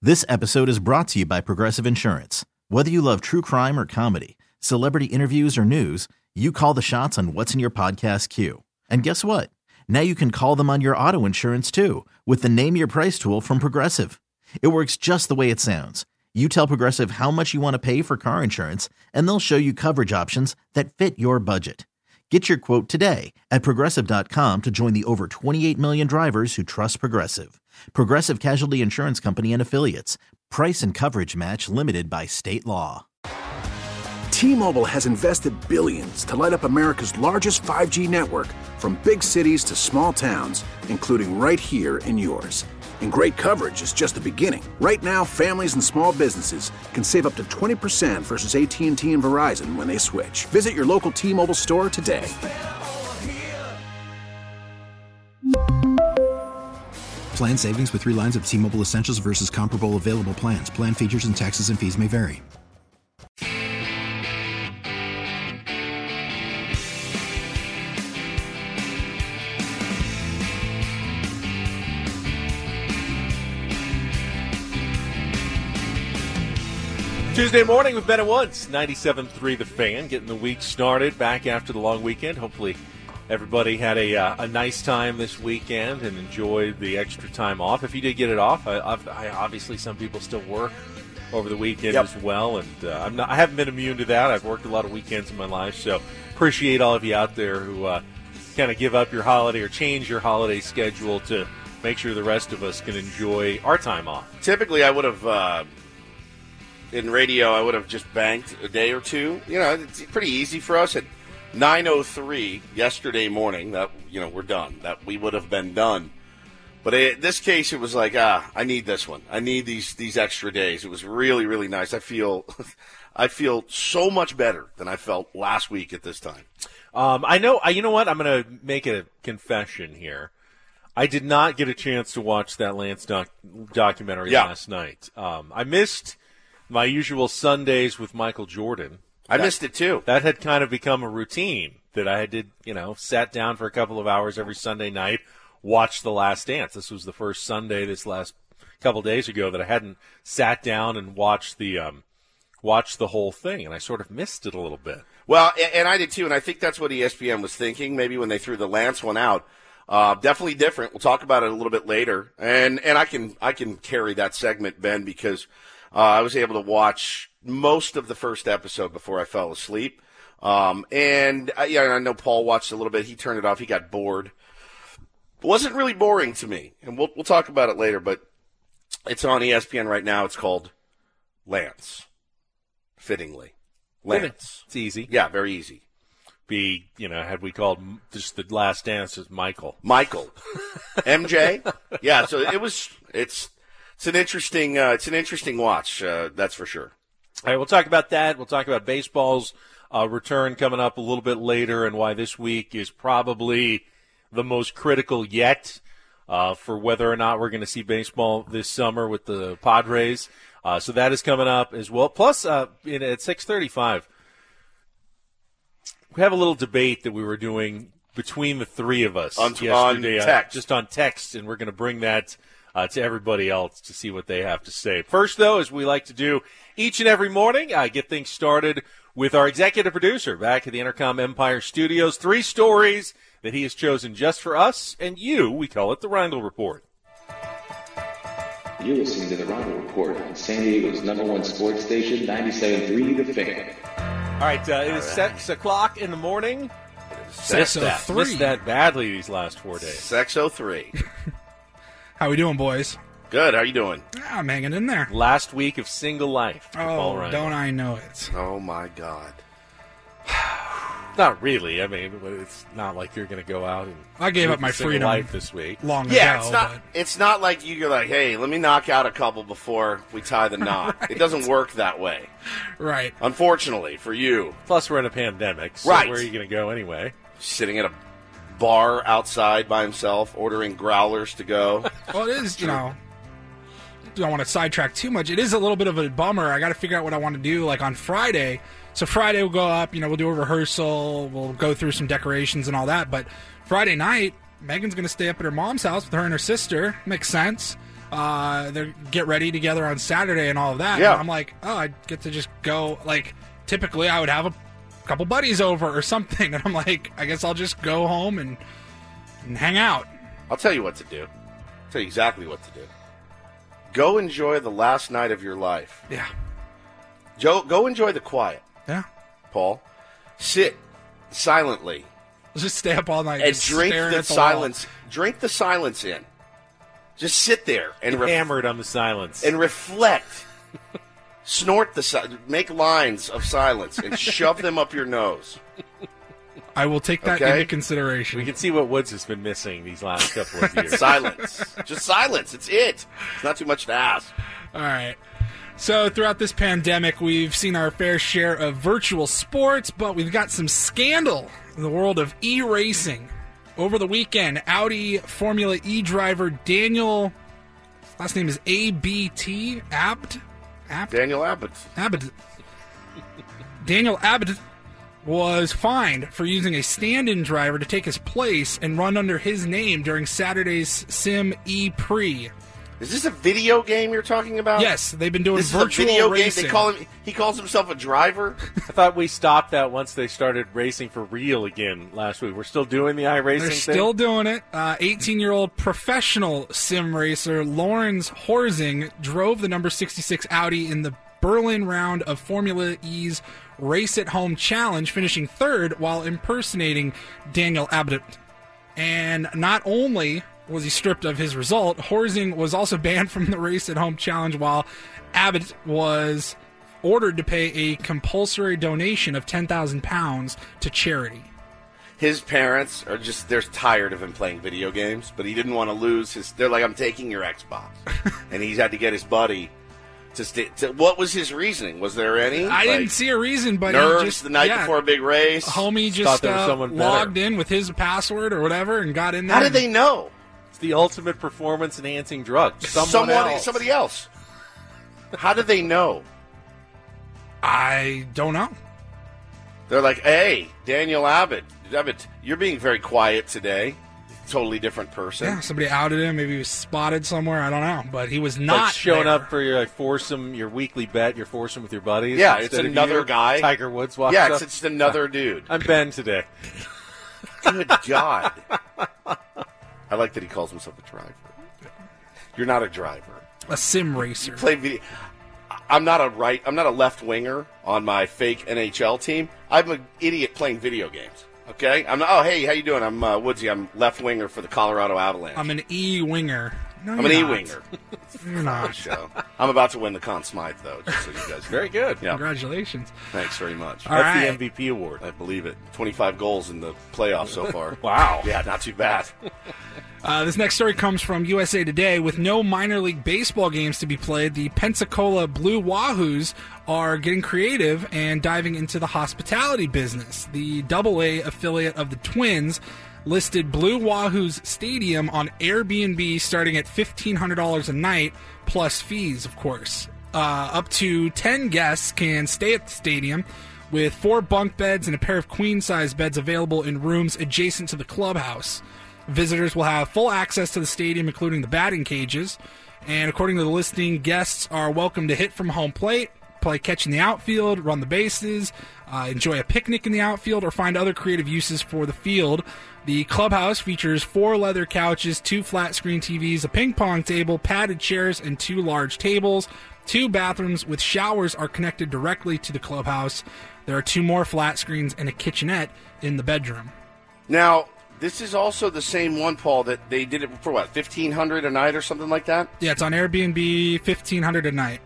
This episode is brought to you by Progressive Insurance. Whether you love true crime or comedy, celebrity interviews or news, you call the shots on what's in your podcast queue. And guess what? Now you can call them on your auto insurance too with the Name Your Price tool from Progressive. It works just the way it sounds. You tell Progressive how much you want to pay for car insurance, and they'll show you coverage options that fit your budget. Get your quote today at Progressive.com to join the over 28 million drivers who trust Progressive. Progressive Casualty Insurance Company and Affiliates. Price and coverage match limited by state law. T-Mobile has invested billions to light up America's largest 5G network, from big cities to small towns, including right here in yours. And great coverage is just the beginning. Right now, families and small businesses can save up to 20% versus AT&T and Verizon when they switch. Visit your local T-Mobile store today. Plan savings with 3 lines of T-Mobile Essentials versus comparable available plans. Plan features and taxes and fees may vary. Tuesday morning with Ben at Woods, 97.3 The Fan, getting the week started back after the long weekend. Hopefully everybody had a nice time this weekend and enjoyed the extra time off. If you did get it off, I obviously some people still work over the weekend as well, and I haven't been immune to that. I've worked a lot of weekends in my life, so appreciate all of you out there who kind of give up your holiday or change your holiday schedule to make sure the rest of us can enjoy our time off. Typically, I would have... in radio, I would have just banked a day or two. You know, it's pretty easy for us. At 9:03 yesterday morning, that we're done. That we would have been done. But in this case, it was like, I need this one. I need these extra days. It was really, really nice. I feel so much better than I felt last week at this time. I know. You know what? I'm going to make a confession here. I did not get a chance to watch that Lance documentary last night. I missed my usual Sundays with Michael Jordan. I missed it too. That had kind of become a routine that I did, sat down for a couple of hours every Sunday night, watched The Last Dance. This was the first Sunday this last couple days ago that I hadn't sat down and watched the whole thing, and I sort of missed it a little bit. Well, and I did too, and I think that's what ESPN was thinking, maybe when they threw the Lance one out. Definitely different. We'll talk about it a little bit later, and I can carry that segment, Ben, because I was able to watch most of the first episode before I fell asleep. And I know Paul watched a little bit. He turned it off. He got bored. It wasn't really boring to me, and we'll talk about it later, but it's on ESPN right now. It's called Lance, fittingly. Lance. It's easy. Yeah, very easy. Had we called just The Last Dance as Michael. MJ? Yeah, so it's an interesting watch, that's for sure. All right, we'll talk about that. We'll talk about baseball's return coming up a little bit later and why this week is probably the most critical yet for whether or not we're going to see baseball this summer with the Padres. So that is coming up as well. Plus, at 6:35, we have a little debate that we were doing between the three of us yesterday, on text. Just on text, and we're going to bring that to everybody else to see what they have to say. First, though, as we like to do each and every morning, get things started with our executive producer back at the Intercom Empire Studios. 3 stories that he has chosen just for us and you. We call it the Rindle Report. You're listening to the Rindle Report on San Diego's #1 sports station, 97.3 The Fan. All right, it is 6 o'clock in the morning. 6:03. Missed that badly these last 4 days. 6:03. How we doing, boys? Good. How you doing? I'm hanging in there. Last week of single life. Oh, don't I know it? Oh, my God. Not really. I mean, it's not like you're going to go out and I gave up my freedom life this week. Long Yeah, ago. it's not like you're like, hey, let me knock out a couple before we tie the knot. Right. It doesn't work that way. Right. Unfortunately for you. Plus, we're in a pandemic, so Right. where are you going to go anyway? Sitting at a bar outside by himself, ordering growlers to go. Well, it is, don't want to sidetrack too much. It is a little bit of a bummer. I got to figure out what I want to do, like on Friday. So Friday we'll go up, we'll do a rehearsal, we'll go through some decorations and all that. But Friday night, Megan's going to stay up at her mom's house with her and her sister. Makes sense. They get ready together on Saturday and all of that. Yeah. And I'm like, oh, I get to just go. Like, typically I would have a couple buddies over or something. And I'm like, I guess I'll just go home and hang out. I'll tell you what to do. I'll tell you exactly what to do. Go enjoy the last night of your life. Yeah. Go enjoy the quiet, Yeah. Paul. Sit silently Let's just stay up all night and just drink staring the at the wall. silence. Drink the silence in. Just sit there and Hammered on the silence. and reflect. Snort make lines of silence and shove them up your nose. I will take that Okay. into consideration. We can see what Woods has been missing these last couple of years. Silence. Just silence. It's it. It's not too much to ask. All right. So throughout this pandemic, we've seen our fair share of virtual sports, but we've got some scandal in the world of e-racing. Over the weekend, Audi Formula E driver Daniel, last name is ABT, Daniel Abbott. Daniel Abbott was fined for using a stand-in driver to take his place and run under his name during Saturday's Sim E-Prix. Is this a video game you're talking about? Yes, they've been doing This is virtual a video racing. game. He calls himself a driver. I thought we stopped that once they started racing for real again last week. We're still doing the iRacing They're thing? still doing it. 18-year-old professional sim racer Lawrence Horsing drove the number 66 Audi in the Berlin round of Formula E's Race at Home Challenge, finishing third while impersonating Daniel Abbott. And not only was he stripped of his result, Horsing was also banned from the Race at Home Challenge, while Abbott was ordered to pay a compulsory donation of £10,000 to charity. His parents are they're tired of him playing video games, but he didn't want to lose they're like, I'm taking your Xbox. And he's had to get his buddy to what was his reasoning? Was there any? I didn't see a reason, but nerves he just, the night before a big race. Homie Thought just there was someone logged better. in with his password or whatever and got in there. How did they know? It's the ultimate performance-enhancing drug. Somebody else. How did they know? I don't know. They're like, hey, Daniel Abbott, you're being very quiet today. Totally different person. Yeah, somebody outed him. Maybe he was spotted somewhere. I don't know. But he was Like not showing there. up for your foursome, your weekly bet, your foursome with your buddies. Yeah, it's instead of another you. guy. Tiger Woods walks Yeah, up. it's just another dude. I'm Ben today. Good God. I like that he calls himself a driver. You're not a driver. A sim racer. Play video. I'm not a left winger on my fake NHL team. I'm an idiot playing video games. Okay? I'm not, oh, hey, how you doing? I'm Woodsy. I'm left winger for the Colorado Avalanche. I'm an E-winger. No, I'm an you're not. E-winger. You're not. So, I'm about to win the Conn Smythe, though, just so you guys know. Very good. Yeah. Congratulations. Thanks very much. All That's right. the MVP award. I believe it. 25 goals in the playoffs so far. Wow. Yeah, not too bad. This next story comes from USA Today. With no minor league baseball games to be played, the Pensacola Blue Wahoos are getting creative and diving into the hospitality business. The AA affiliate of the Twins listed Blue Wahoos Stadium on Airbnb starting at $1,500 a night, plus fees, of course. Up to 10 guests can stay at the stadium, with 4 bunk beds and a pair of queen-size beds available in rooms adjacent to the clubhouse. Visitors will have full access to the stadium, including the batting cages. And according to the listing, guests are welcome to hit from home plate, play catch in the outfield, run the bases, enjoy a picnic in the outfield, or find other creative uses for the field. The clubhouse features 4 leather couches, 2 flat-screen TVs, a ping-pong table, padded chairs, and 2 large tables. 2 bathrooms with showers are connected directly to the clubhouse. There are 2 more flat screens and a kitchenette in the bedroom. Now, this is also the same one, Paul, that they did it for what, $1,500 a night or something like that? Yeah, it's on Airbnb, $1,500 a night.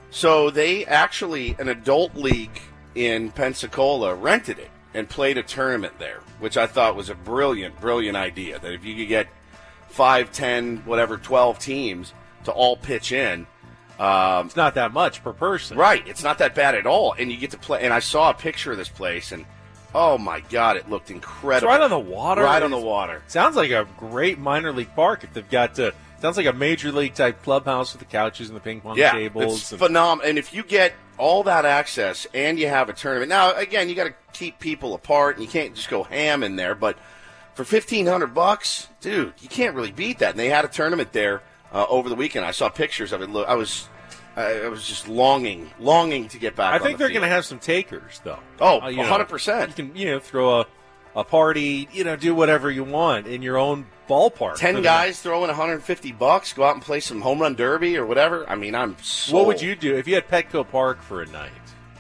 So they actually, an adult league in Pensacola, rented it and played a tournament there, which I thought was a brilliant, brilliant idea. That if you could get 5, 10, whatever, 12 teams to all pitch in. It's not that much per person. Right, it's not that bad at all. And you get to play, and I saw a picture of this place, and oh my God, it looked It's incredible. right on the water. Right on the water. Sounds like a great minor league park if they've got sounds like a major league type clubhouse with the couches and the ping pong tables. It's phenomenal. And if you get all that access and you have a tournament, now again, you got to keep people apart and you can't just go ham in there. But for $1,500, dude, you can't really beat that. And they had a tournament there over the weekend. I saw pictures of it. I was just longing to get back. I think they're going to have some takers, though. Oh, 100%. You can, throw a party, do whatever you want in your own ballpark. 10 guys throwing $150, go out and play some home run derby or whatever. I mean, I'm sold. What would you do if you had Petco Park for a night?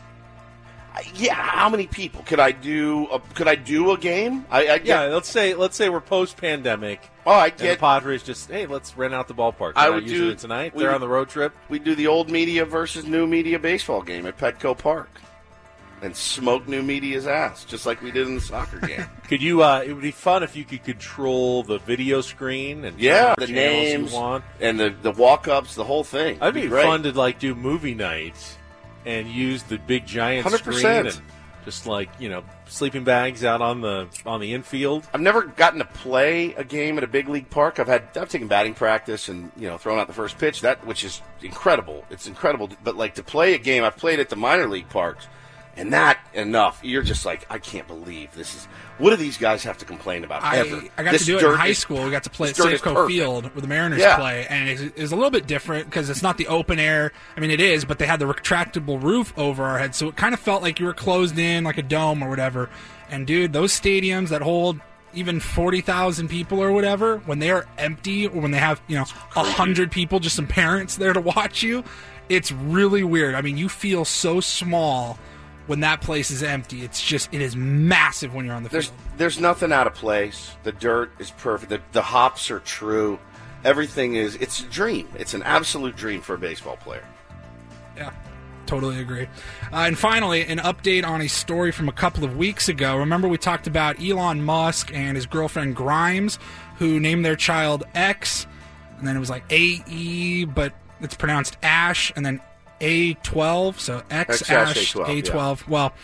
Yeah, how many people could I do? Could I do a game? Let's say we're post-pandemic. Oh, I get. And the Padres just let's rent out the ballpark. I would do it tonight. They're on the road trip. We do the old media versus new media baseball game at Petco Park, and smoke new media's ass just like we did in the soccer game. Could you? It would be fun if you could control the video screen and the names you want. And the walk-ups, the whole thing. That'd be fun to do movie nights. And use the big giant 100%. screen and just sleeping bags out on the infield. I've never gotten to play a game at a big league park. I've taken batting practice and thrown out the first pitch, which is incredible. It's incredible, but to play a game, I've played at the minor league parks, and that enough. You're just I can't believe this is. What do these guys have to complain about ever? I got to do it in high school. We got to play at Safeco Field where the Mariners play, and it's a little bit different because it's not the open air. I mean, it is, but they had the retractable roof over our heads, so it kind of felt like you were closed in, like a dome or whatever. And, dude, those stadiums that hold even 40,000 people or whatever, when they are empty or when they have, 100 people, just some parents there to watch you, it's really weird. I mean, you feel so small when that place is empty. It is massive when you're on the field. There's nothing out of place. The dirt is perfect. The hops are true. Everything it's a dream. It's an absolute dream for a baseball player. Yeah, totally agree. And finally, an update on a story from a couple of weeks ago. Remember we talked about Elon Musk and his girlfriend Grimes, who named their child X, and then it was AE, but it's pronounced Ash, and then A12, so X Ash A12. Yeah. Well,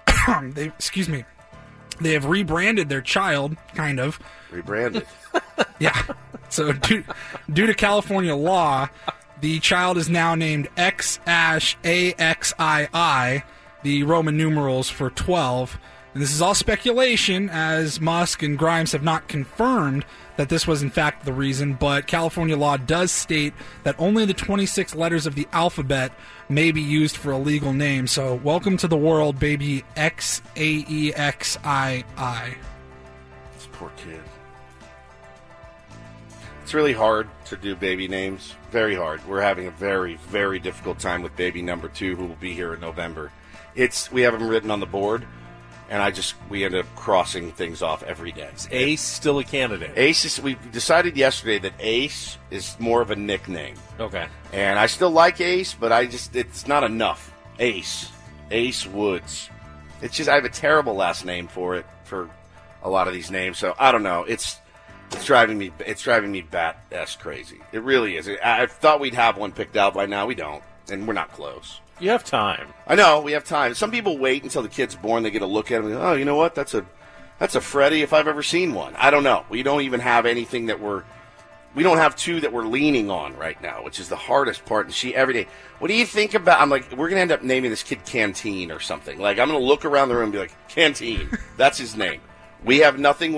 they have rebranded their child, kind of. Rebranded. Yeah. So due to California law, the child is now named X Ash AXII, the Roman numerals for 12. And this is all speculation, as Musk and Grimes have not confirmed that this was in fact the reason, but California law does state that only the 26 letters of the alphabet may be used for a legal name. So welcome to the world, baby XAEXII. This poor kid. It's really hard to do baby names. Very hard. We're having a very, very difficult time with baby number 2, who will be here in November. We have him written on the board. And we end up crossing things off every day. Is Ace still a candidate? We decided yesterday that Ace is more of a nickname. Okay. And I still like Ace, but it's not enough. Ace Woods. It's just, I have a terrible last name for a lot of these names. So I don't know. It's driving me bat-ass crazy. It really is. I thought we'd have one picked out by now. We don't. And we're not close. You have time. I know, we have time. Some people wait until the kid's born. They get a look at him and go, oh, you know what? That's a Freddie if I've ever seen one. I don't know. We don't even have anything we don't have 2 that we're leaning on right now, which is the hardest part. And she every day, what do you think about? I'm like, we're going to end up naming this kid Canteen or something. Like, I'm going to look around the room and be like, Canteen. That's his name. We have nothing.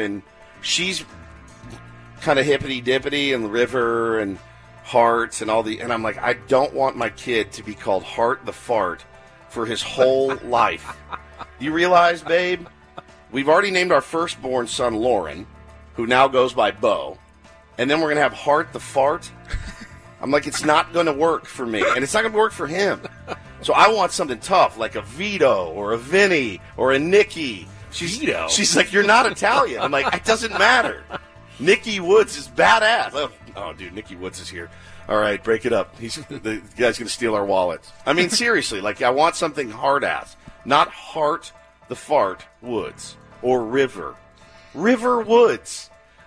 She's kind of hippity-dippity and River and Hearts and and I'm like, I don't want my kid to be called Heart the Fart for his whole life. You realize, babe, we've already named our firstborn son Lauren, who now goes by Bo, and then we're going to have Heart the Fart. I'm like, it's not going to work for me, and it's not going to work for him. So I want something tough, like a Vito or a Vinny or a Nikki. She's like, you're not Italian. I'm like, it doesn't matter. Nikki Woods is badass. Oh, dude, Nikki Woods is here. All right, break it up. The guy's going to steal our wallets. I mean, seriously, I want something hard-ass. Not Heart the Fart Woods or River. River Woods.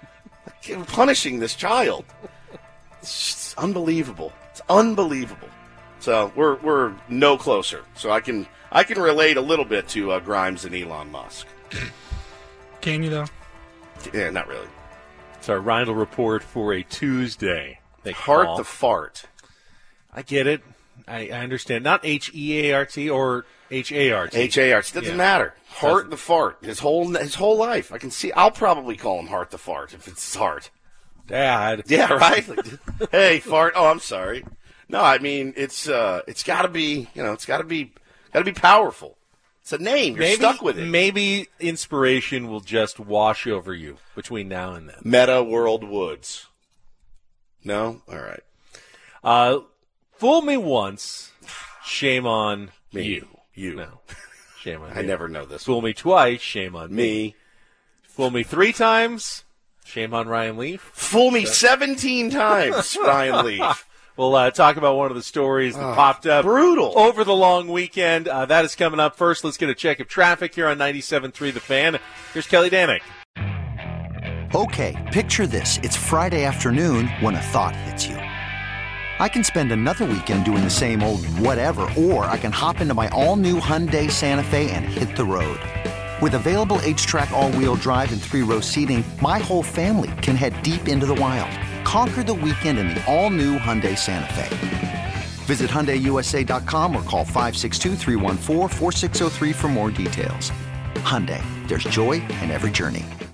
Punishing this child. It's just unbelievable. It's unbelievable. So we're no closer. So I can relate a little bit to Grimes and Elon Musk. Can you, though? Yeah, not really. It's our Rindle Report for a Tuesday. Heart the Fart. I get it. I understand. Not Heart or Hart. Hart. Doesn't matter. Heart the Fart. His whole life. I can see. I'll probably call him Heart the Fart if it's his heart. Dad. Yeah, right. Like, hey, fart. Oh, I'm sorry. No, I mean it's got to be powerful. It's a name. You're stuck with it. Maybe inspiration will just wash over you between now and then. Meta World Woods. No, all right. Fool me once, shame on Me. you. No, shame on I you. never know this. Fool me twice, shame on me. Fool me 3 times, shame on Ryan Leaf. Fool me 17 times, Ryan Leaf. We'll talk about one of the stories that popped up brutal over the long weekend. That is coming up first. Let's get a check of traffic here on 97.3 The Fan. Here's Kelly Danick. Okay, picture this. It's Friday afternoon when a thought hits you. I can spend another weekend doing the same old whatever, or I can hop into my all-new Hyundai Santa Fe and hit the road. With available H-Track all-wheel drive and 3-row seating, my whole family can head deep into the wild. Conquer the weekend in the all-new Hyundai Santa Fe. Visit HyundaiUSA.com or call 562-314-4603 for more details. Hyundai, there's joy in every journey.